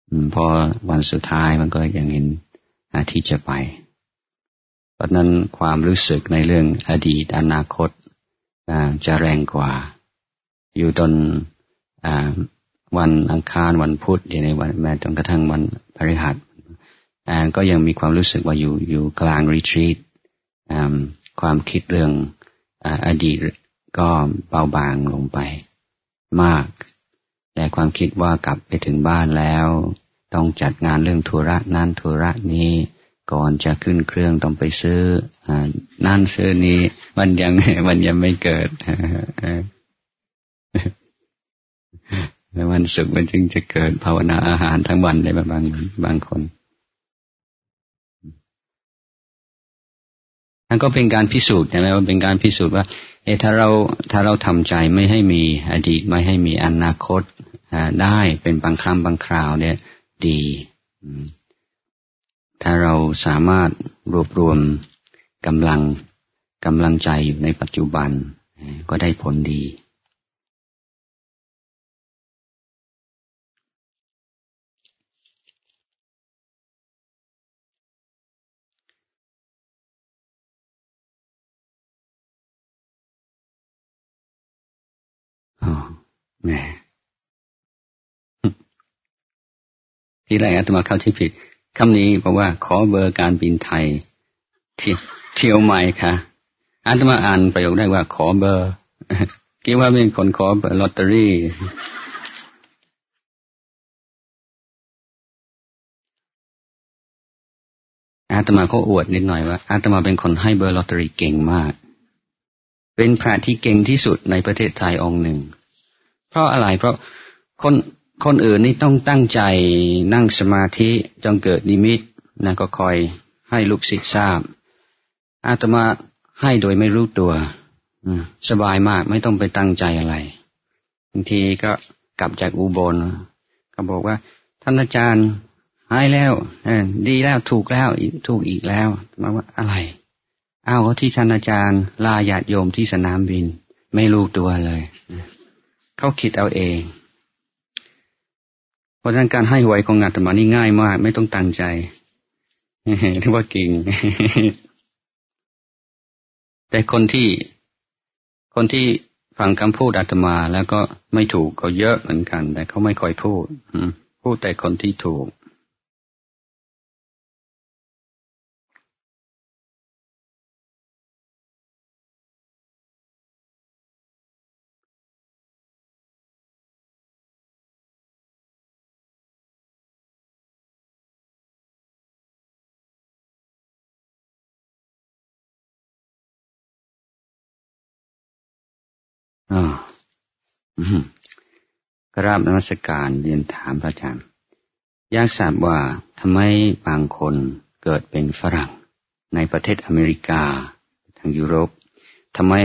พอวันสุดท้ายมันก็ยังเห็นที่จะไปเพราะนั้นความรู้สึกในเรื่องอดีตอนาคตจะแรงกว่าอยู่จนวันอังคารวันพุธในวันแม้จนกระทั่งวันพฤหัสก็ยังมีความรู้สึกว่าอยู่กลางรีทรีตความคิดเรื่องอดีตก็เบาบางลงไปมากแต่ความคิดว่ากลับไปถึงบ้านแล้วต้องจัดงานเรื่องธุระนั้นธุระนี้ก่อนจะขึ้นเครื่องต้องไปซื้อนั่นซื้อนี้มันยังไม่เกิดวันศุกร์มันจึงจะเกิดภาวนาอาหารทั้งวันได้บางคนนั่นก็เป็นการพิสูจน์ใช่ไหมว่าเป็นการพิสูจน์ว่าถ้าเราทำใจไม่ให้มีอดีตไม่ให้มีอนาคตได้เป็นบางครั้งบางคราวเนี่ยดีถ้าเราสามารถรวบรวมกำลังใจอยู่ในปัจจุบันก็ได้ผลดีแหมทีแรกอาตมาเข้าใจผิดคำนี้บอกว่าขอเบอร์การบินไทยเที่ยวใหม่ค่ะอาตมาอ่านประโยคได้ว่าขอเบอร์คิดว่าเป็นคนขอเบอร์ลอตเตอรี่อาตมาก็อวดนิดหน่อยว่าอาตมาเป็นคนให้เบอร์ลอตเตอรี่เก่งมากเป็นพระที่เก่งที่สุดในประเทศไทยองค์หนึ่งเพราะอะไรเพราะคนอื่นนี่ต้องตั้งใจนั่งสมาธิจนเกิดนิมิตนะก็คอยให้ลูกศิษย์ทราบอาตมาให้โดยไม่รู้ตัวสบายมากไม่ต้องไปตั้งใจอะไรบางทีก็กลับจากอุบลเขาบอกว่าท่านอาจารย์หายแล้วดีแล้วถูกแล้วถูกอีกแล้วมาว่าอะไรที่ท่านอาจารย์ลาญาติโยมที่สนามบินไม่รู้ตัวเลยเขาคิดเอาเองเพราะฉะนั้นการให้หวยของอาตมานี่ง่ายมากไม่ต้องตั้งใจถือว่าเก่งแต่คนที่ฟังคำพูดอาตมาแล้วก็ไม่ถูกก็เยอะเหมือนกันแต่เขาไม่ค่อยพูดแต่คนที่ถูกกราบนมัสการเรียนถามพระอาจารย์อยากทราบว่าทำไมบางคนเกิดเป็นฝรั่งในประเทศอเมริกาทางยุโรปทำไม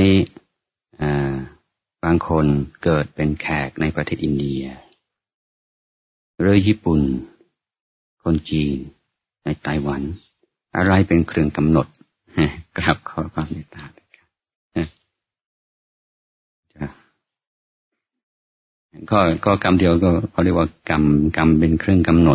บางคนเกิดเป็นแขกในประเทศอินเดียหรือญี่ปุ่นคนจีนในไต้หวันอะไรเป็นเครื่องกำหนดกราบขอความเมตตาก็กรรมเดียวก็เขาเรียกว่ากรรมเป็นเครื่องกำหนด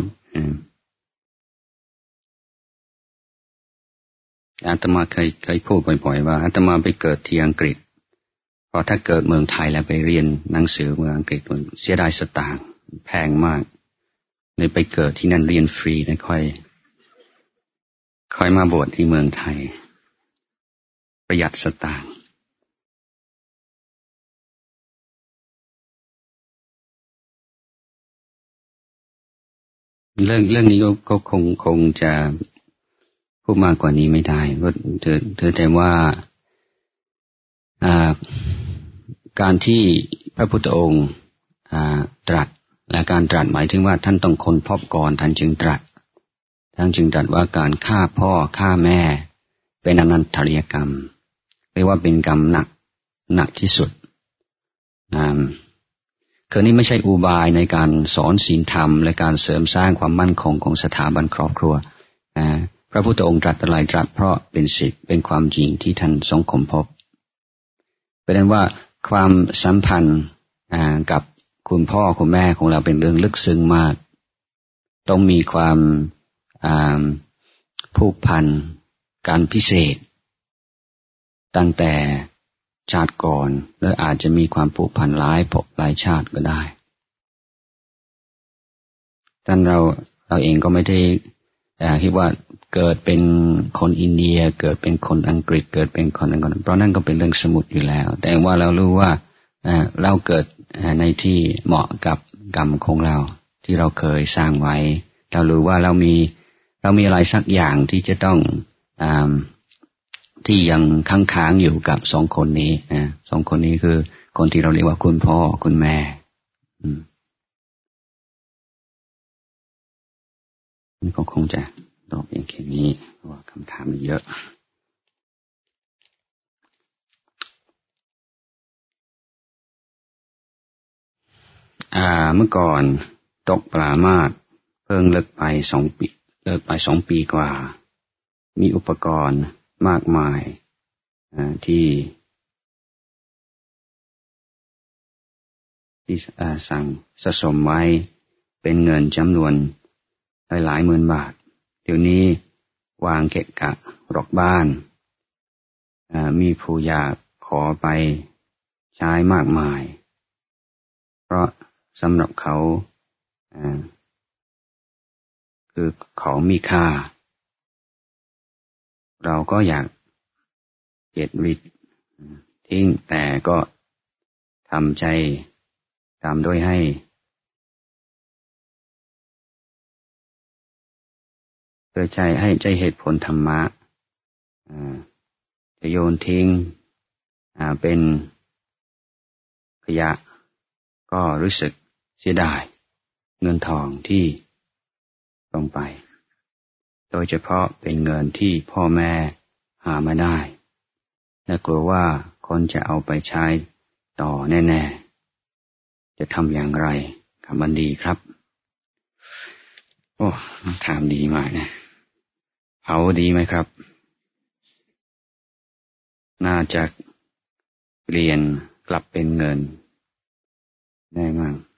อาตมาเคยพูดบ่อยๆว่าอาตมาไปเกิดที่อังกฤษเพราะถ้าเกิดเมืองไทยแล้วไปเรียนหนังสือเมืองอังกฤษเสียดายสตางค์แพงมากเลยไปเกิดที่นั่นเรียนฟรีนะค่อยมาบวชที่เมืองไทยประหยัดสตางค์เรื่องนี้ก็คงจะพูดมากกว่านี้ไม่ได้ก็เธอแต่ว่าการที่พระพุทธองค์ตรัสและการตรัสหมายถึงว่าท่านต้องค้นพบก่อนท่านจึงตรัสว่าการฆ่าพ่อฆ่าแม่เป็นอนันตริยกรรมเรียกว่าเป็นกรรมหนักที่สุดคือนี้ไม่ใช่อุบายในการสอนศีลธรรมและการเสริมสร้างความมั่นคงของสถาบันครอบครัวพระพุทธองค์ตรัสอะไรตรัสเพราะเป็นสิทธิ์เป็นความจริงที่ท่านทรงค้นพบเป็นนั้นว่าความสัมพันธ์กับคุณพ่อคุณแม่ของเราเป็นเรื่องลึกซึ้งมากต้องมีความผูกพันการพิเศษตั้งแต่ชาติก่อนหรืออาจจะมีความผูกพันหลายภพหลายชาติก็ได้ท่านเราเองก็ไม่ได้คิดว่าเกิดเป็นคนอินเดียเกิดเป็นคนอังกฤษเกิดเป็นคนอังกฤษเพราะนั่นก็เป็นเรื่องสมุติอยู่แล้วแต่ว่าเรารู้ว่าเราเกิดในที่เหมาะกับกรรมของเราที่เราเคยสร้างไว้เรารู้ว่าเรามีอะไรสักอย่างที่จะต้องที่ยังค้างอยู่กับสองคนนี้สองคนนี้คือคนที่เราเรียกว่าคุณพ่อคุณแม่นี่ก็คงจะตอบเพียงแค่นี้เพราะว่าคำถามมันเยอะเมื่อก่อนตกปลามากเพิ่งเลิกไป2 ปีกว่ามีอุปกรณ์มากมายที่สั่งสะสมไว้เป็นเงินจำนวนหลายหมื่นบาทเดี๋ยวนี้วางเกะกะรอกบ้านมีผู้อยากขอไปใช้มากมายเพราะสำหรับเขาคือของมีค่าเราก็อยากเก็บริดทิ้งแต่ก็ทำใจตามโดยให้โดยใจเหตุผลธรรมะจะโยนทิ้งเป็นขยะก็รู้สึกเสียดายเงินทองที่ลงไปโดยเฉพาะเป็นเงินที่พ่อแม่หามาได้และกลัวว่าคนจะเอาไปใช้ต่อแน่ๆจะทำอย่างไรคำบันดีครับโอ้ถามดีมากนะเผาดีไหมครับน่าจะเปลี่ยนกลับเป็นเงินได้มาก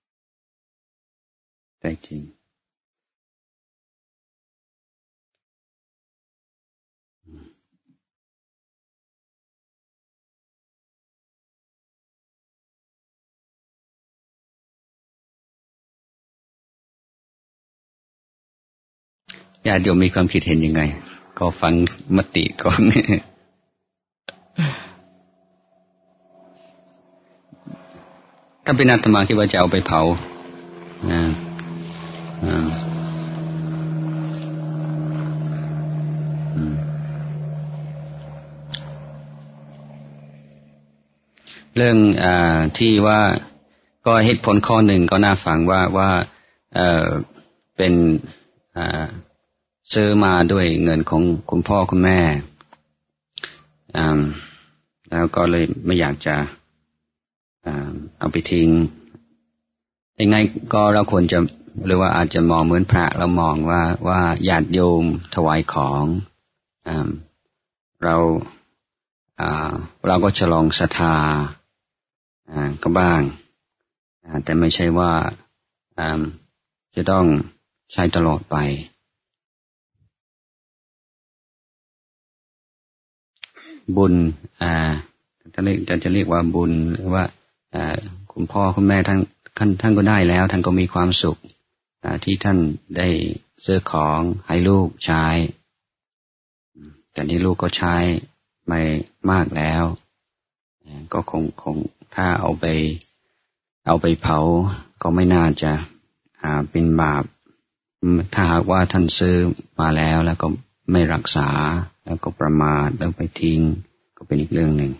ได้จริงญาติโยมมีความคิดเห็นยังไงก็ฟังมติก่อนถ้าเป็นอาตมาคิดว่าจะเอาไปเผาเรื่องที่ว่าก็เหตุผลข้อหนึ่งก็น่าฟังว่าเป็นซื้อมาด้วยเงินของคุณพ่อคุณแม่แล้วก็เลยไม่อยากจะเอาไปทิ้งยังไงก็เราควรจะหรือว่าอาจจะมองเหมือนพระเรามองว่าญาติโยมถวายของเราก็ฉลองศรัทธาก็บ้างแต่ไม่ใช่ว่าจะต้องใช้ตลอดไปบุญจะเรียกว่าบุญหรือว่าคุณพ่อคุณแม่ท่านก็ได้แล้วท่านก็มีความสุขที่ท่านได้ซื้อของให้ลูกใช้แต่นี่ลูกก็ใช้ไม่มากแล้วก็คงถ้าเอาไปเผาก็ไม่น่าจะเป็นบาปถ้าหากว่าท่านซื้อมาแล้วก็ไม่รักษาแล้วก็ประมาทแล้วไปทิ้งก็เป็นอีกเรื่องหนึ่ง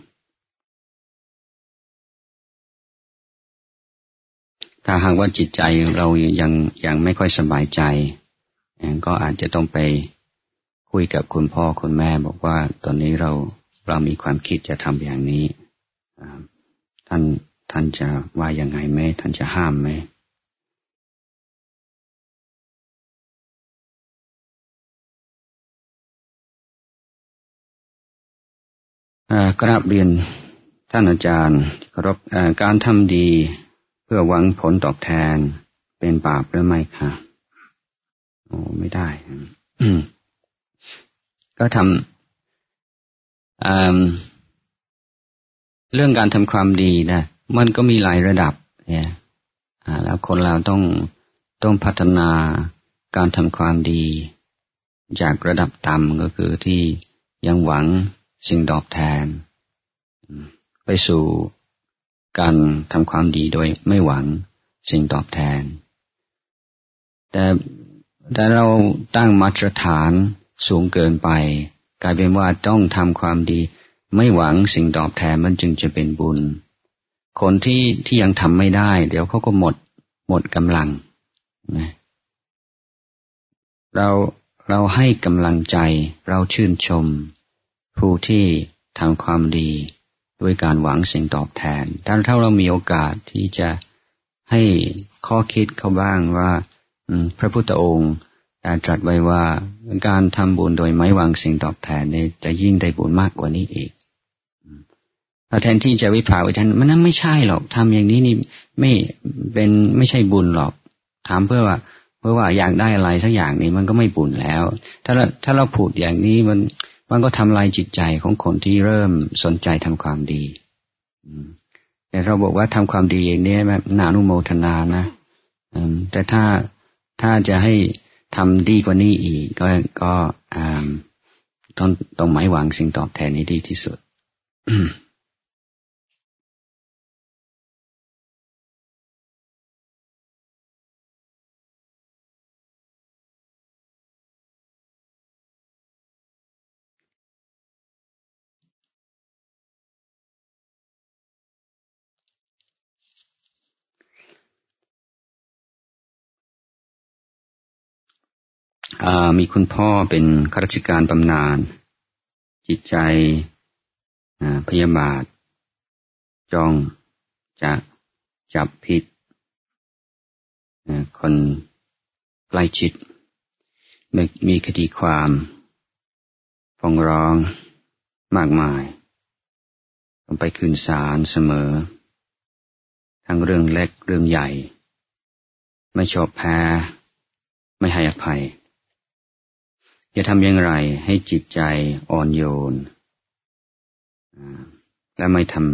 ถ้าหากว่าจิตใจเรายังไม่ค่อยสบายใจก็อาจจะต้องไปคุยกับคุณพ่อคุณแม่บอกว่าตอนนี้เรามีความคิดจะทำอย่างนี้ท่านจะว่ายังไงไหมท่านจะห้ามไหมกราบเรียนท่านอาจารย์เคารพการทำดีเพื่อหวังผลตอบแทนเป็นบาปหรือไม่คะโอ้ไม่ได้ ก็ทำเรื่องการทำความดีนะมันก็มีหลายระดับเนี่ยแล้วคนเราต้องพัฒนาการทำความดีจากระดับต่ำก็คือที่ยังหวังสิ่งตอบแทนไปสู่การทำความดีโดยไม่หวังสิ่งตอบแทนแต่เราตั้งมาตรฐานสูงเกินไปกลายเป็นว่าต้องทำความดีไม่หวังสิ่งตอบแทนมันจึงจะเป็นบุญคนที่ยังทำไม่ได้เดี๋ยวเขาก็หมดกำลังนะเราให้กำลังใจเราชื่นชมผู้ที่ทำความดีด้วยการหวังสิ่งตอบแทนถ้าเรามีโอกาสที่จะให้ข้อคิดเขาบ้างว่าพระพุทธองค์ตรัสไว้ว่าการทำบุญโดยไม่หวังสิ่งตอบแทนเนี่ยจะยิ่งได้บุญมากกว่านี้อีกแทนที่จะวิพากษ์วิจารณ์มันนั่นไม่ใช่หรอกทำอย่างนี้นี่ไม่ใช่บุญหรอกถามเพื่อว่าอยากได้อะไรสักอย่างนี้มันก็ไม่บุญแล้วถ้าเราพูดอย่างนี้มันก็ทำลายจิตใจของคนที่เริ่มสนใจทำความดีแต่เราบอกว่าทำความดีอย่างนี้แบบน่าอนุโมทนานะแต่ถ้าจะให้ทำดีกว่านี้อีกก็ต้องหมายหวังสิ่งตอบแทนนี้ดีที่สุด มีคุณพ่อเป็นข้าราชการบำนาญจิตใจพยาบาทจ้องจะจับผิดคนใกล้ชิดมีคดีความฟ้องร้องมากมายต้องไปขึ้นศาลเสมอทั้งเรื่องเล็กเรื่องใหญ่ไม่ชอบแพ้ไม่ให้อภัยจะทำอย่างไรให้จิตใจอ่อนโยนและไม่ทำ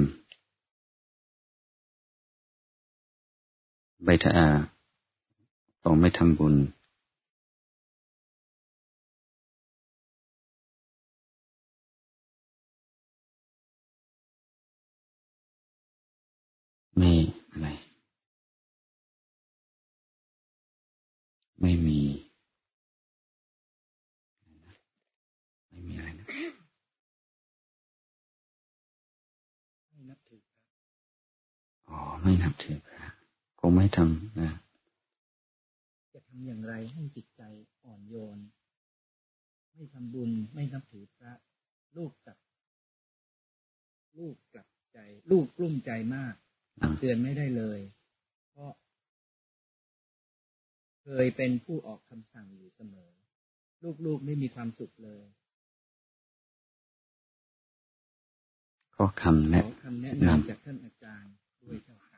ต้องไม่ทำบุญไม่อะไรไม่มีอะไรนะไม่นับถือไม่นับถือพระคงไม่ทำนะจะทำอย่างไรให้จิตใจอ่อนโยนไม่ทำบุญไม่นับถือพระลูกกลับใจลูกกลุ้มใจมากเตือนไม่ได้เลยเพราะเคยเป็นผู้ออกคำสั่งอยู่เสมอลูกไม่มีความสุขเลยขอคำแนะนำจากท่านอาจารย์ด้วยเจ้าค่ะ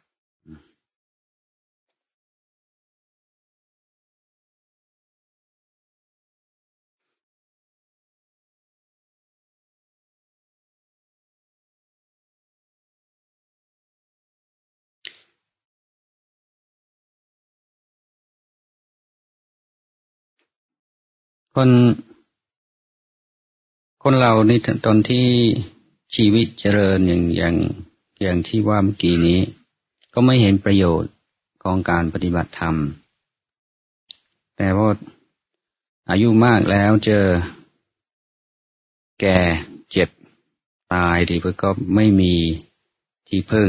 คนเราในตอนที่ชีวิตเจริญอย่างที่ว่าเมื่อกี้นี้ก็ไม่เห็นประโยชน์ของการปฏิบัติธรรมแต่ว่าอายุมากแล้วเจอแก่เจ็บตายดีเพื่อก็ไม่มีที่พึ่ง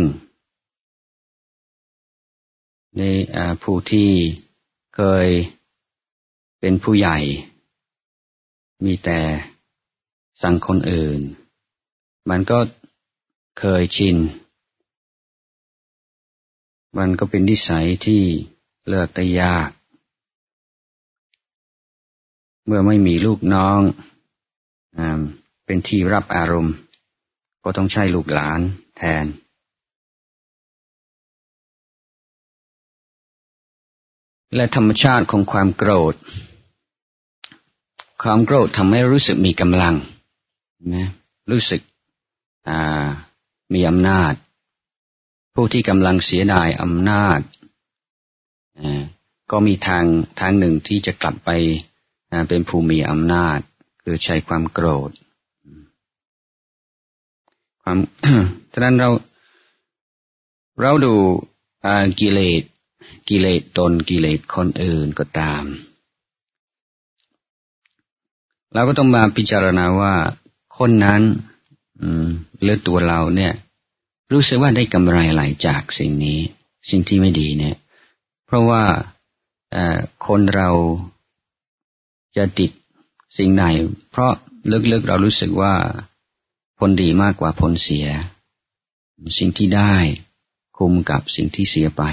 ในผู้ที่เคยเป็นผู้ใหญ่มีแต่สั่งคนอื่นมันก็เคยชินมันก็เป็นนิสัยที่เลิกได้ยากเมื่อไม่มีลูกน้องเป็นที่รับอารมณ์ก็ต้องใช้ลูกหลานแทนและธรรมชาติของความโกรธความโกรธทำให้รู้สึกมีกำลังนะรู้สึกมีอำนาจผู้ที่กำลังเสียดายอำนาจก็มีทางหนึ่งที่จะกลับไปเป็นผู้มีอำนาจคือใช้ความโกรธฉะนั้นเราดูกิเลสตนกิเลสคนอื่นก็ตามเราก็ต้องมาพิจารณาว่าคนนั้นหรือตัวเราเนี่ยรู้สึกว่าได้กำไรอะไรจากสิ่งนี้สิ่งที่ไม่ดีเนี่ยเพราะว่าคนเราจะติดสิ่งไหนเพราะลึกๆเรารู้สึกว่าผลดีมากกว่าผลเสียสิ่งที่ได้คุ้มกับสิ่งที่เสียไป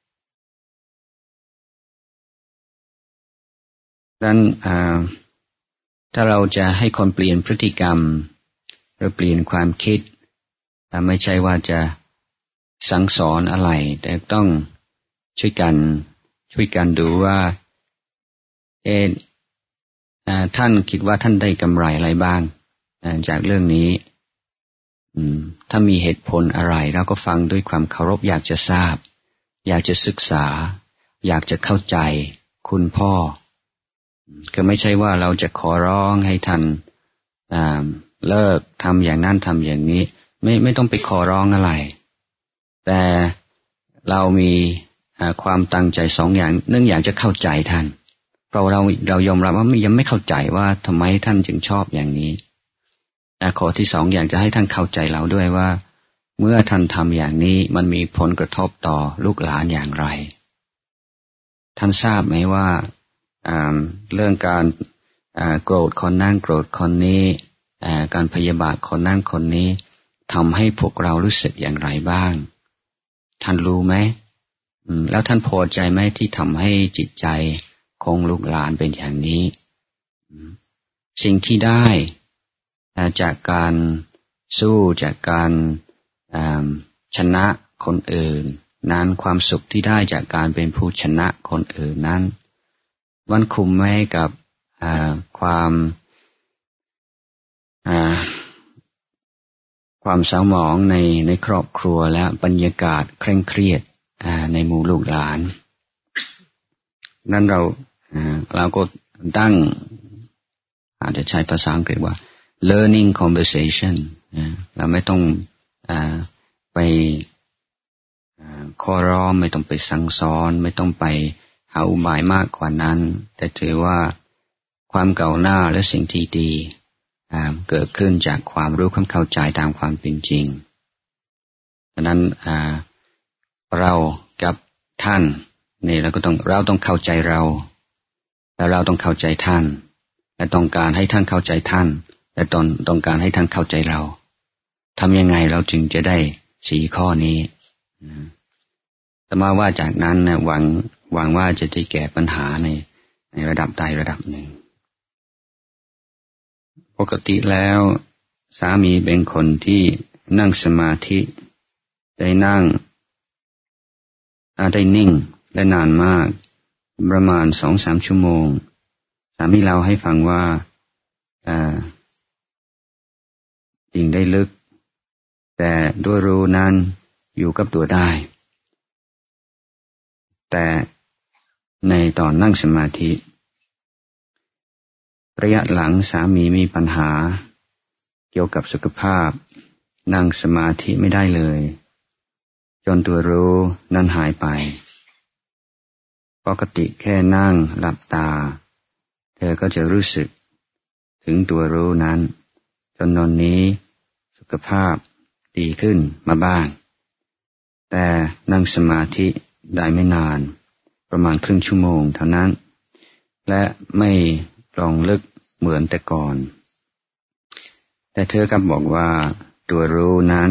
ดังนั้นถ้าเราจะให้คนเปลี่ยนพฤติกรรมหรือเปลี่ยนความคิดไม่ใช่ว่าจะสั่งสอนอะไรแต่ต้องช่วยกันดูว่าท่านคิดว่าท่านได้กำไรอะไรบ้างจากเรื่องนี้ถ้ามีเหตุผลอะไรเราก็ฟังด้วยความเคารพอยากจะทราบอยากจะศึกษาอยากจะเข้าใจคุณพ่อก็ไม่ใช่ว่าเราจะขอร้องให้ท่านเลิกทำอย่างนั้นทำอย่างนี้ไม่ต้องไปขอร้องอะไรแต่เรามีความตั้งใจสองอย่างหนึ่งอยากจะเข้าใจท่านเพราะเรายอมรับว่ายังไม่เข้าใจว่าทำไมท่านจึงชอบอย่างนี้ข้อที่สองอยากจะให้ท่านเข้าใจเราด้วยว่าเมื่อท่านทำอย่างนี้มันมีผลกระทบต่อลูกหลานอย่างไรท่านทราบไหมว่าเรื่องการโกรธคนนั้นโกรธคนนี้การพยาบาทคนนั้นคนนี้ทำให้พวกเรารู้สึกอย่างไรบ้างท่านรู้ไหมแล้วท่านพอใจไหมที่ทำให้จิตใจของลูกหลานเป็นอย่างนี้สิ่งที่ได้จากการสู้จากการชนะคนอื่นนั้นความสุขที่ได้จากการเป็นผู้ชนะคนอื่นนั้นมันคุ้มไหมกับความเศร้าหมองในครอบครัวและบรรยากาศเคร่งเครียดในหมู่ลูกหลานนั้นเราก็ตั้งอาจจะใช้ภาษาอังกฤษว่า learning conversation เราไม่ต้องไปขอร้องไม่ต้องไปสั่งสอนไม่ต้องไปหาอุบายมากกว่านั้นแต่ถือว่าความก้าวหน้าและสิ่งที่ดีเกิดขึ้นจากความรู้ความเข้าใจตามความเป็นจริงฉะนั้นเรากับท่านนี่เราต้องเข้าใจเราแล้วเราต้องเข้าใจท่านและต้องการให้ท่านเข้าใจท่านและต้องการให้ท่านเข้าใจเราทำยังไงเราจึงจะได้4ข้อนี้แต่มาว่าจากนั้นนะหวังว่าจะได้แก้ปัญหาในระดับใดระดับหนึ่งปกติแล้วสามีเป็นคนที่นั่งสมาธิได้นิ่งและนานมากประมาณ 2-3 ชั่วโมงสามีเล่าให้ฟังว่าดิ่งได้ลึกแต่ด้วยรู้นั้นอยู่กับตัวได้แต่ในตอนนั่งสมาธิระยะหลังสามีมีปัญหาเกี่ยวกับสุขภาพนั่งสมาธิไม่ได้เลยจนตัวรู้นั้นหายไปปกติแค่นั่งหลับตาเธอก็จะรู้สึกถึงตัวรู้นั้นจนตอนนี้สุขภาพดีขึ้นมาบ้างแต่นั่งสมาธิได้ไม่นานประมาณครึ่งชั่วโมงเท่านั้นและไม่ลงลึกเหมือนแต่ก่อนแต่เธอก็บอกว่าตัวรู้นั้น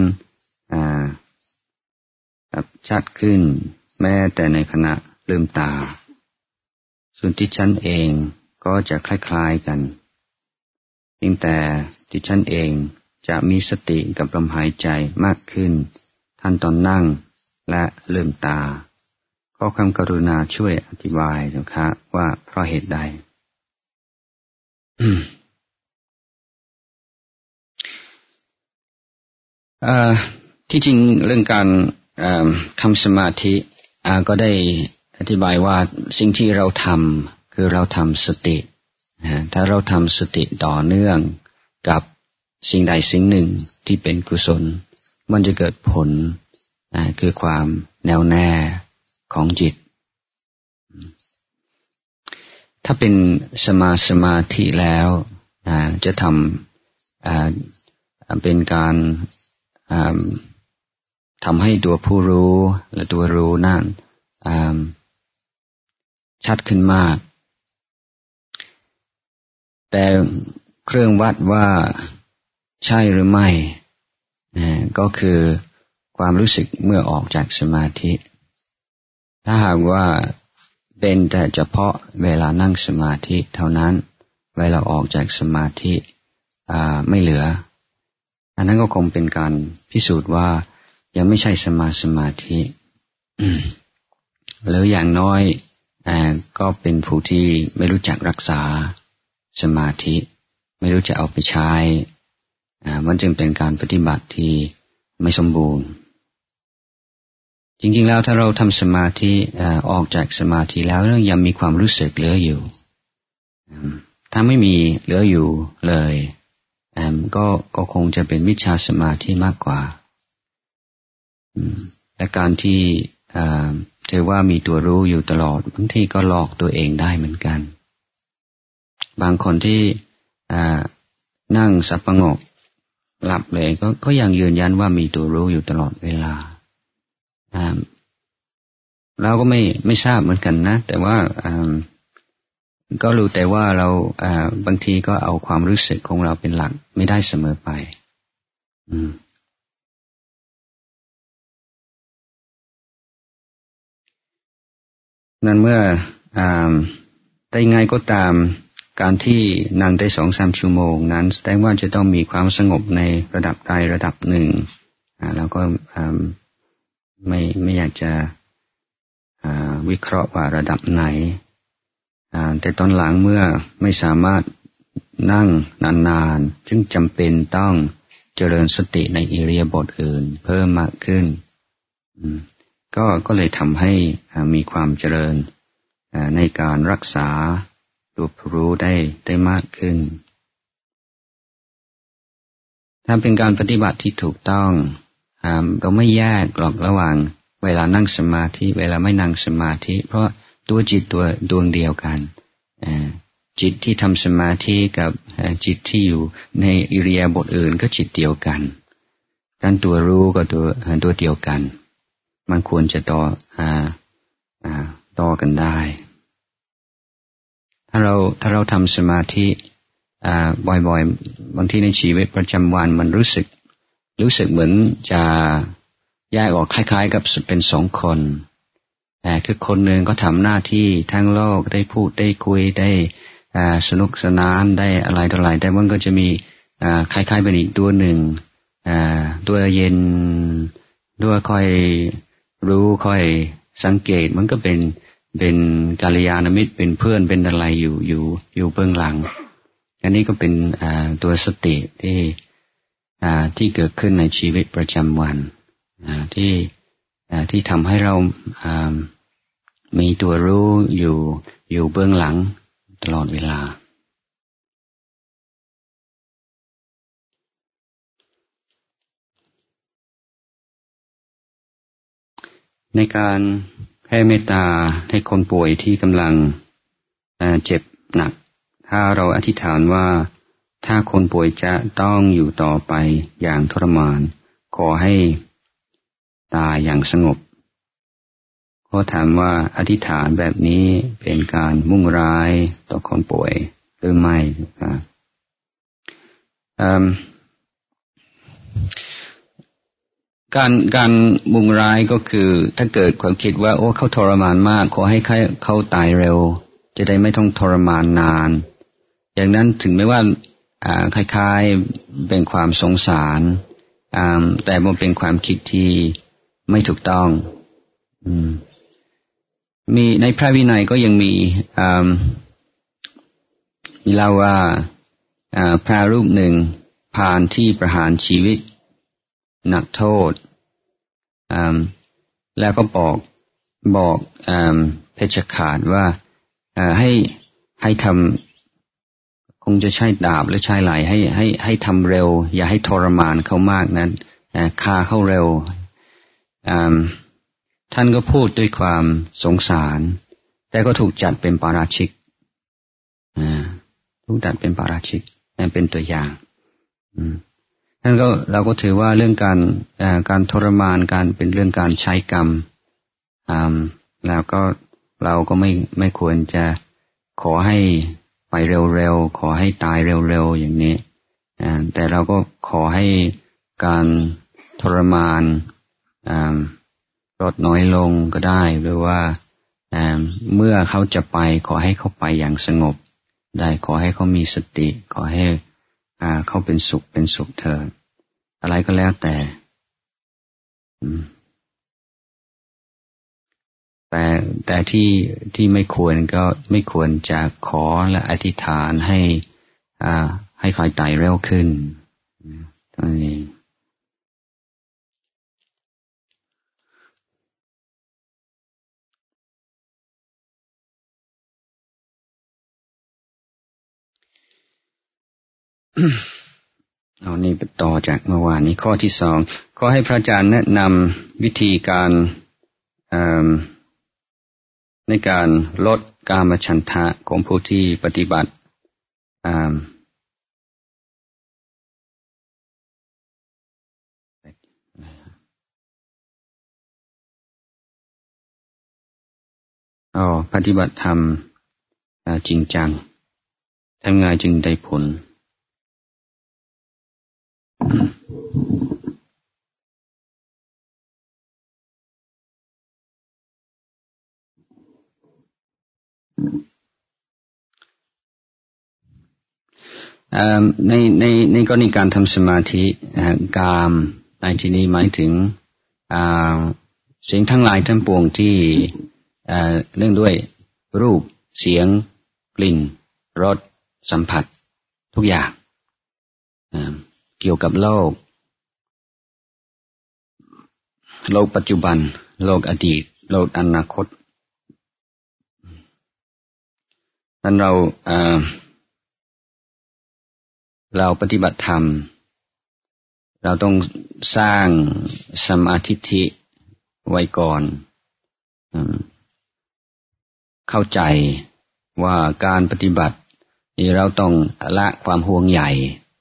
ชัดขึ้นแม้แต่ในขณะลืมตาส่วนที่ฉันเองก็จะคล้ายๆกันเพียงแต่ที่ฉันเองจะมีสติกับลมหายใจมากขึ้นท่านตอนนั่งและลืมตาขอความกรุณาช่วยอธิบายนะคะว่าเพราะเหตุใดที่จริงเรื่องการทำสมาธิก็ได้อธิบายว่าสิ่งที่เราทำคือเราทำสติถ้าเราทำสติต่อเนื่องกับสิ่งใดสิ่งหนึ่งที่เป็นกุศลมันจะเกิดผลคือความแน่วแน่ของจิตถ้าเป็นสมาธิแล้วจะทำเป็นการทำให้ตัวผู้รู้และตัวรู้นั่นชัดขึ้นมากแต่เครื่องวัดว่าใช่หรือไม่ก็คือความรู้สึกเมื่อออกจากสมาธิถ้าหากว่าเป็นแต่เฉพาะเวลานั่งสมาธิเท่านั้นเวลาออกจากสมาธิไม่เหลืออันนั้นก็คงเป็นการพิสูจน์ว่ายังไม่ใช่สมาธิแล้วอย่างน้อยก็เป็นผู้ที่ไม่รู้จักรักษาสมาธิไม่รู้จะเอาไปใช้มันจึงเป็นการปฏิบัติที่ไม่สมบูรณ์จริงๆแล้วถ้าเราทำสมาธิออกจากสมาธิแล้วยังมีความรู้สึกเหลืออยู่ถ้าไม่มีเหลืออยู่เลยก็คงจะเป็นมิจฉาสมาธิมากกว่าและการที่ถือว่ามีตัวรู้อยู่ตลอดบางทีก็หลอกตัวเองได้เหมือนกันบางคนที่นั่งสับประงกหลับเลยก็ยังยืนยันว่ามีตัวรู้อยู่ตลอดเวลาเราก็ไม่ทราบเหมือนกันนะแต่ว่าก็รู้แต่ว่าเราบางทีก็เอาความรู้สึกของเราเป็นหลักไม่ได้เสมอไปนั้นเมื่อได้ไงก็ตามการที่นั่งได้ 2-3 ชั่วโมงนั้นแสดงว่าจะต้องมีความสงบในระดับใดระดับหนึ่งแล้วก็ไม่อยากจะวิเคราะห์ว่าระดับไหนแต่ตอนหลังเมื่อไม่สามารถนั่งนานๆจึงจำเป็นต้องเจริญสติในอิริยาบถอื่นเพิ่มมากขึ้นก็เลยทำให้มีความเจริญในการรักษาตัวรู้ได้มากขึ้นถ้าเป็นการปฏิบัติที่ถูกต้องเราไม่แยกหรอกระหว่างเวลานั่งสมาธิเวลาไม่นั่งสมาธิเพราะตัวจิตตัวดวงเดียวกันจิตที่ทำสมาธิกับจิตที่อยู่ในอิริยาบถอื่นก็จิตเดียวกันการตัวรู้ก็ตัวเดียวกันมันควรจะต่อกันได้ถ้าเราทำสมาธิบ่อยๆบางทีในชีวิตประจำวันมันรู้สึกเหมือนจะแยกออกคล้ายๆกับเป็นสองคนคือคนหนึ่งก็ทำหน้าที่ทั้งโลกได้พูดได้คุยได้สนุกสนานได้อะไรต่ออะไรแต่มันก็จะมีคล้ายๆเป็นอีกตัวหนึ่งตัวเย็นด้วยค่อยรู้ค่อยสังเกตมันก็เป็นกัลยาณมิตรเป็นเพื่อนเป็นอะไรอยู่เบื้องหลังอันนี้ก็เป็นตัวสติที่เกิดขึ้นในชีวิตประจำวันที่ทำให้เรามีตัวรู้อยู่เบื้องหลังตลอดเวลาในการแผ่เมตตาให้คนป่วยที่กำลังเจ็บหนักถ้าเราอธิษฐานว่าถ้าคนป่วยจะต้องอยู่ต่อไปอย่างทรมานขอให้ตายอย่างสงบขอถามว่าอธิษฐานแบบนี้เป็นการมุ่งร้ายต่อคนป่วยหรือไม่การมุ่งร้ายก็คือถ้าเกิดความคิดว่าโอ้เขาทรมานมากขอให้เขาตายเร็วจะได้ไม่ต้องทรมานนานอย่างนั้นถึงแม้ว่าคล้ายๆเป็นความสงสารแต่มันเป็นความคิดที่ไม่ถูกต้องมีในพระวินัยก็ยังมีมีเล่าว่าพระรูปหนึ่งผ่านที่ประหารชีวิตนักโทษแล้วก็บอกเพชฌฆาตว่าให้ทำคงจะใช้ดาบหรือใช้ไหลให้ทำเร็วอย่าให้ทรมานเขามากนั้นฆ่าเขาเร็วท่านก็พูดด้วยความสงสารแต่ก็ถูกจัดเป็นปาราชิกถูกจัดเป็นปาราชิกนั่นเป็นตัวอย่างท่านก็เราก็ถือว่าเรื่องการทรมานการเป็นเรื่องการใช้กรรมแล้วก็เราก็ไม่ควรจะขอให้ไปเร็วๆขอให้ตายเร็วๆอย่างนี้แต่เราก็ขอให้การทรมานลดน้อยลงก็ได้หรือว่าเมื่อเขาจะไปขอให้เขาไปอย่างสงบได้ขอให้เขามีสติขอให้เขาเป็นสุขเถิดอะไรก็แล้วแต่ที่ไม่ควรก็ไม่ควรจะขอและอธิษฐานให้ใครตายเร็วขึ้นเท่านั้นเองเอานี่ไปต่อจากเมื่อวานนี้ข้อที่สองขอให้พระอาจารย์แนะนำวิธีการในการลดกามฉันทะของผู้ที่ปฏิบัติปฏิบัติธรรมจริงจังทำไงจึงได้ผลในกรณีการทำสมาธิกามในที่นี้หมายถึงสิ่งทั้งหลายทั้งปวงที่เนื่องด้วยรูปเสียงกลิ่นรสสัมผัสทุกอย่างเกี่ยวกับโลกปัจจุบันโลกอดีตโลกอนาคตนั้นเราปฏิบัติธรรมเราต้องสร้างสัมมาทิฏฐิไว้ก่อนเข้าใจว่าการปฏิบัติเราต้องละความห่วงใย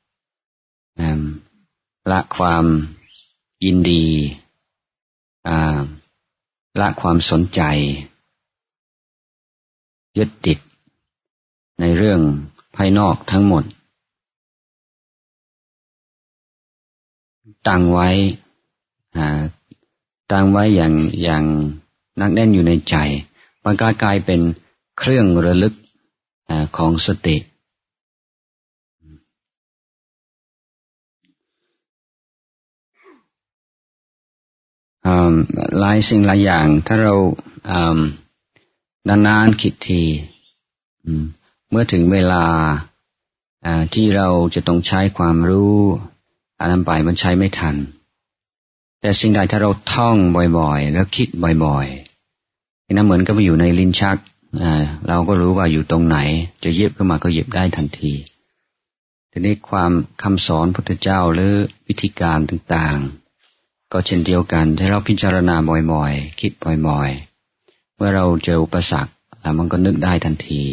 ละความยินดีละความสนใจยึดติดในเรื่องภายนอกทั้งหมดตั้งไว้อย่างนักแน่นอยู่ในใจมันก็กลายเป็นเครื่องระลึกของสติหลายสิ่งหลายอย่างถ้าเรานานๆคิดทีเมื่อถึงเวลาที่เราจะต้องใช้ความรู้อันนั้นไปมันใช้ไม่ทันแต่สิ่งใดถ้าเราท่องบ่อยๆแล้วคิดบ่อยๆนั่นเหมือนกับอยู่ในลิ้นชักเราก็รู้ว่าอยู่ตรงไหนจะหยิบขึ้นมาก็หยิบได้ทันทีทีนี้ความคำสอนพุทธเจ้าหรือวิธีการต่างๆก็เช่นเดียวกันถ้าเราพิจารณาบ่อยๆคิดบ่อยๆเมื่อเราเจออุปสรรคมันก็นึกได้ทันที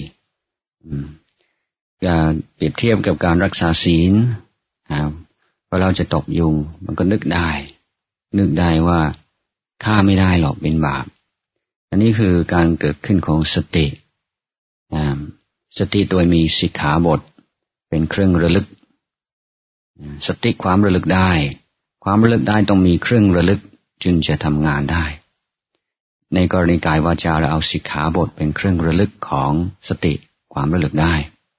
เปรียบเทียบกับการรักษาศีลพอเราจะตกยุงมันก็นึกได้ว่าฆ่าไม่ได้หรอกเป็นบาปอันนี้คือการเกิดขึ้นของสติโดยมีสิกขาบทเป็นเครื่องระลึกสติความระลึกได้ต้องมีเครื่องระลึกจึงจะทำงานได้ในกรณีกายวาจาเราเอาสิกขาบทเป็นเครื่องระลึกของสติความระลึกได้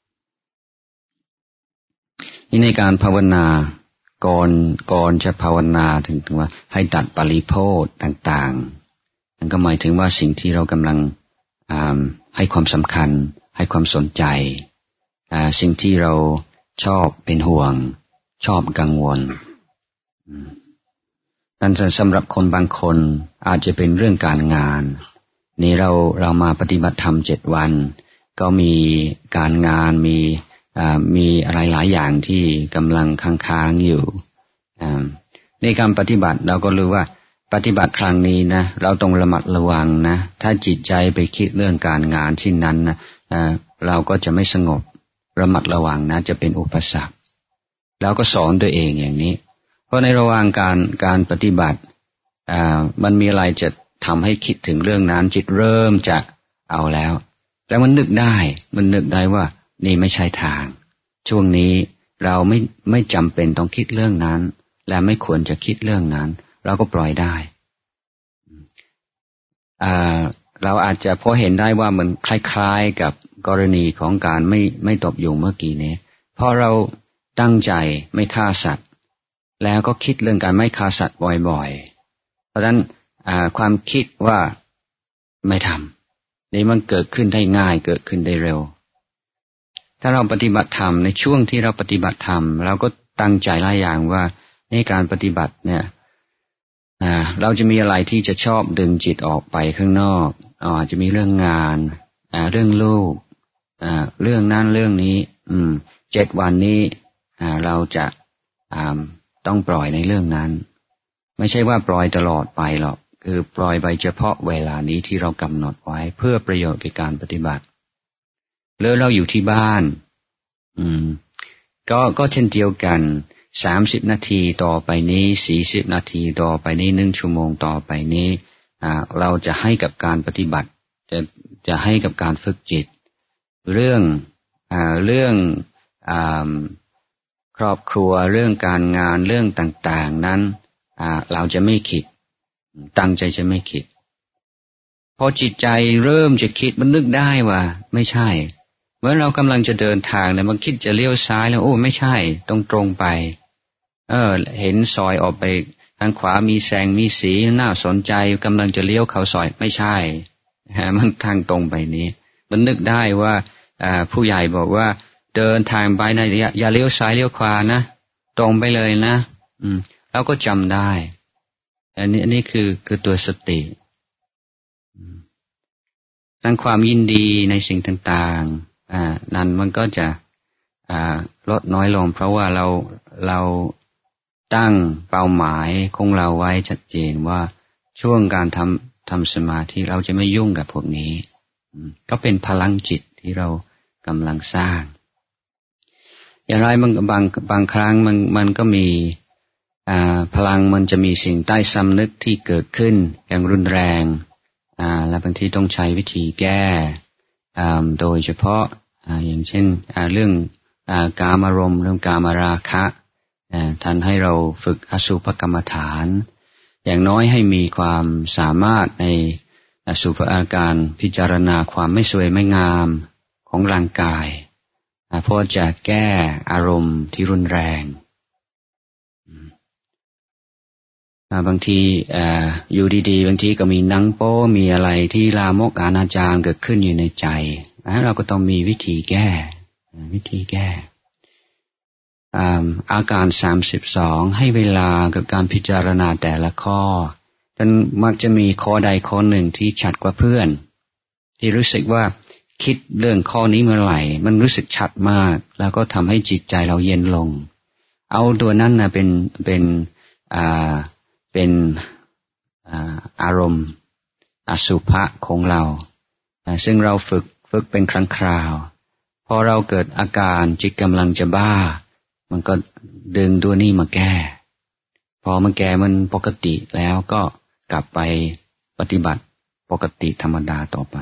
นี่ในการภาวนาก่อนจะภาวนาถึงว่าให้ตัดปริโภทต่างๆนั่นก็หมายถึงว่าสิ่งที่เรากำลังให้ความสำคัญให้ความสนใจสิ่งที่เราชอบเป็นห่วงชอบกังวลนั่นสำหรับคนบางคนอาจจะเป็นเรื่องการงานนี่เรามาปฏิบัติธรรม7 วันก็มีการงานมีอะไรหลายอย่างที่กำลังค้างอยู่ในการปฏิบัติเราก็รู้ว่าปฏิบัติครั้งนี้นะเราต้องระมัดระวังนะถ้าจิตใจไปคิดเรื่องการงานที่นั้นนะเราก็จะไม่สงบระมัดระวังนะจะเป็นอุปสรรคเราก็สอนตัวเองอย่างนี้เพราะในระหว่างการปฏิบัติมันมีอะไรจะทำให้คิดถึงเรื่องนั้นจิตเริ่มจะเอาแล้วมันนึกได้ว่านี่ไม่ใช่ทางช่วงนี้เราไม่จำเป็นต้องคิดเรื่องนั้นและไม่ควรจะคิดเรื่องนั้นเราก็ปล่อยได้เราอาจจะพอเห็นได้ว่ามันคล้ายๆกับกรณีของการไม่ตบยุงเมื่อกี้นี้พอเราตั้งใจไม่ฆ่าสัตว์แล้วก็คิดเรื่องการไม่ฆ่าสัตว์บ่อยๆเพราะฉะนั้นความคิดว่าไม่ทำนี่มันเกิดขึ้นได้ง่ายเกิดขึ้นได้เร็วถ้าเราปฏิบัติธรรมในช่วงที่เราปฏิบัติธรรมเราก็ตั้งใจหลายอย่างว่าในการปฏิบัติเนี่ยเราจะมีอะไรที่จะชอบดึงจิตออกไปข้างนอกอาจจะมีเรื่องงานเรื่องลูกเรื่องนั้นเรื่องนี้7 วันนี้เราจะต้องปล่อยในเรื่องนั้นไม่ใช่ว่าปล่อยตลอดไปหรอกคือปล่อยไปเฉพาะเวลานี้ที่เรากำหนดไว้เพื่อประโยชน์ในการปฏิบัติหรือเราอยู่ที่บ้านก็เช่นเดียวกัน30 นาทีต่อไปนี้40 นาทีต่อไปนี้1 ชั่วโมงต่อไปนี้เราจะให้กับการปฏิบัติจะให้กับการฝึกจิตเรื่องครอบครัวเรื่องการงานเรื่องต่างๆนั้นเราจะไม่คิดตั้งใจจะไม่คิดพอจิตใจเริ่มจะคิดมันนึกได้ว่าไม่ใช่เมื่อเรากำลังจะเดินทางเนี่ยมันคิดจะเลี้ยวซ้ายแล้วโอ้ไม่ใช่ตรงไปเห็นซอยออกไปทางขวามีแสงมีสีน่าสนใจกำลังจะเลี้ยวเข้าซอยไม่ใช่มันทางตรงไปนี้มันนึกได้ว่าผู้ใหญ่บอกว่าเดินทางไปนะอย่าเลี้ยวซ้ายเลี้ยวขวานะตรงไปเลยนะแล้วก็จำได้อันนี้คือตัวสติตั้งความยินดีในสิ่งต่างๆนั้นมันก็จะลดน้อยลงเพราะว่าเราตั้งเป้าหมายของเราไว้ชัดเจนว่าช่วงการทำสมาธิเราจะไม่ยุ่งกับพวกนี้ก็เป็นพลังจิตที่เรากำลังสร้างอย่างไรบางครั้งมันก็มีพลังมันจะมีสิ่งใต้สำนึกที่เกิดขึ้นอย่างรุนแรงและบางทีต้องใช้วิธีแก้โดยเฉพาะอย่างเช่นเรื่องกามารมณ์เรื่องกามราคะท่านให้เราฝึกอสุภกรรมฐานอย่างน้อยให้มีความสามารถในอสุภอาการพิจารณาความไม่สวยไม่งามของร่างกายเพื่อจะแก้อารมณ์ที่รุนแรงบางทีอยู่ดีๆบางทีก็มีหนังโป๊มีอะไรที่ลามกอนาจารเกิดขึ้นอยู่ในใจเราก็ต้องมีวิธีแก้อาการ32ให้เวลากับการพิจารณาแต่ละข้อจนมักจะมีข้อใดข้อหนึ่งที่ชัดกว่าเพื่อนที่รู้สึกว่าคิดเรื่องข้อนี้เมื่อไหร่มันรู้สึกชัดมากแล้วก็ทำให้จิตใจเราเย็นลงเอาตัวนั้นนะเป็นอารมณ์อสุภะของเราซึ่งเราฝึกเป็นครั้งคราวพอเราเกิดอาการจิตกำลังจะบ้ามันก็ดึงตัวนี้มาแก้พอมันแก้มันปกติแล้วก็กลับไปปฏิบัติปกติธรรมดาต่อไป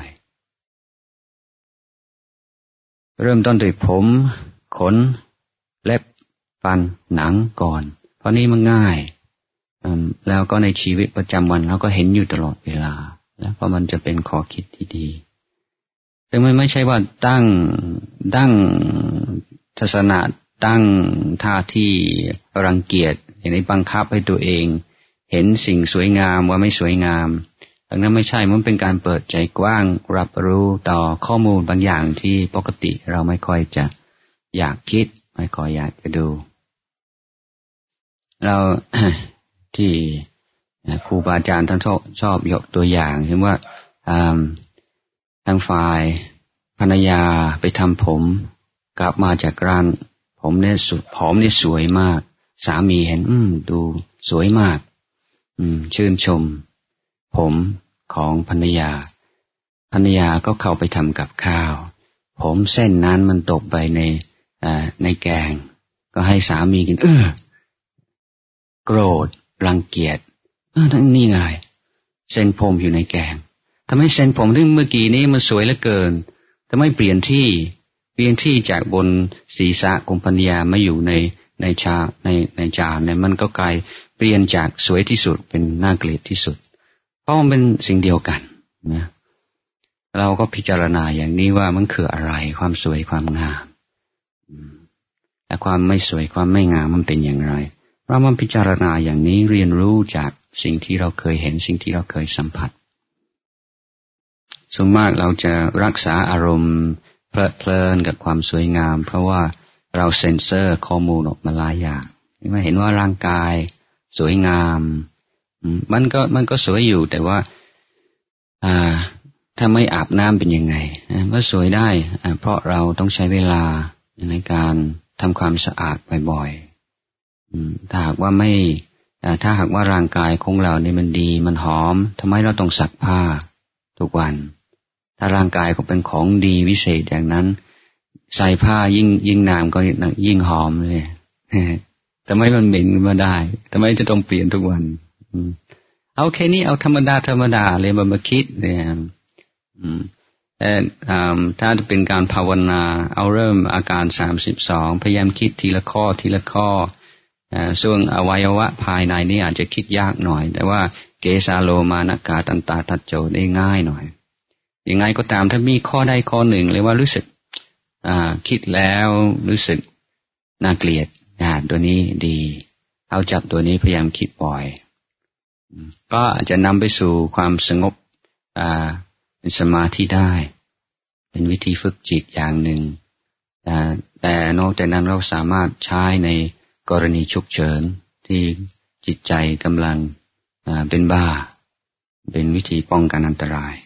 เริ่มต้นด้วยผมขนเล็บฟันหนังก่อนเพราะนี้มันง่ายแล้วก็ในชีวิตประจำวันเราก็เห็นอยู่ตลอดเวลาแล้วเพราะมันจะเป็นข้อคิดที่ดีซึ่งมันไม่ใช่ว่าตั้งทัศนะตั้งท่าที่รังเกียจอย่างนี้บังคับให้ตัวเองเห็นสิ่งสวยงามว่าไม่สวยงามดังนั้นไม่ใช่มันเป็นการเปิดใจกว้างรับรู้ต่อข้อมูลบางอย่างที่ปกติเราไม่ค่อยจะอยากคิดไม่ค่อยอยากจะดูเรา ที่ครูบาอาจารย์ท่านชอบยกตัวอย่างเช่นว่าทางฝ่ายภรรยาไปทำผมกลับมาจากร้านผมเนี่ยผมเนี่ยสวยมากสามีเห็นดูสวยมากชื่นชมผมของภรรยาก็เข้าไปทำกับข้าวผมเส้นนั้นมันตกไปในแกงก็ให้สามีกินโกรธรังเกียจทั้งนี่ไงเส้นผมอยู่ในแกงทำไมเส้นผมที่เมื่อกี้นี้มันสวยเหลือเกินทำไมเปลี่ยนที่จากบนศีรษะของภรรยามาอยู่ในจานเนี่ยมันก็กลายเปลี่ยนจากสวยที่สุดเป็นน่าเกลียดที่สุดเพราะมันเป็นสิ่งเดียวกันนะเราก็พิจารณาอย่างนี้ว่ามันคืออะไรความสวยความงามและความไม่สวยความไม่งามมันเป็นอย่างไรเรามาพิจารณาอย่างนี้เรียนรู้จากสิ่งที่เราเคยเห็นสิ่งที่เราเคยสัมผัสส่วนมากเราจะรักษาอารมณ์เพลินกับความสวยงามเพราะว่าเราเซ็นเซอร์ข้อมูลออกมาหลายอย่างเห็นว่าร่างกายสวยงามมันก็สวยอยู่แต่ว่าถ้าไม่อาบน้ำเป็นยังไงก็สวยได้เพราะเราต้องใช้เวลาในการทำความสะอาดบ่อยๆถ้าหากว่าร่างกายของเราเนี่ยมันดีมันหอมทำไมเราต้องซักผ้าทุกวันถ้าร่างกายก็เป็นของดีวิเศษอย่างนั้นใส่ผ้ายิ่งนานก็ยิ่งหอมเลยทำไมมันเหม็นมาได้ทำไมจะต้องเปลี่ยนทุกวันเอาแค่นี้เอาธรรมดาเลยมาคิดเนี่ยถ้าจะเป็นการภาวนาเอาเริ่มอาการ32พยายามคิดทีละข้อส่วนอวัยวะภายในนี่อาจจะคิดยากหน่อยแต่ว่าเกสาโลมานกาตันตาทัจโจได้ง่ายหน่อยยังไงก็ตามถ้ามีข้อใดข้อหนึ่งเลยว่ารู้สึกคิดแล้วรู้สึกน่าเกลียดตัวนี้ดีเอาจับตัวนี้พยายามคิดบ่อยก็อาจจะนำไปสู่ความสงบเป็นสมาธิได้เป็นวิธีฝึกจิตอย่างหนึ่งแต่นอกจากนั้นเราสามารถใช้ในกรณีฉุกเฉินที่จิตใจกำลังเป็นบ้าเป็นวิธีป้องกันอันตราย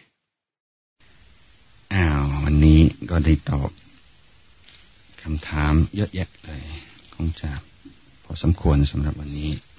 วันนี้ก็ได้ตอบคำถามเยอะแยะเลยคงจะพอสมควรสำหรับวันนี้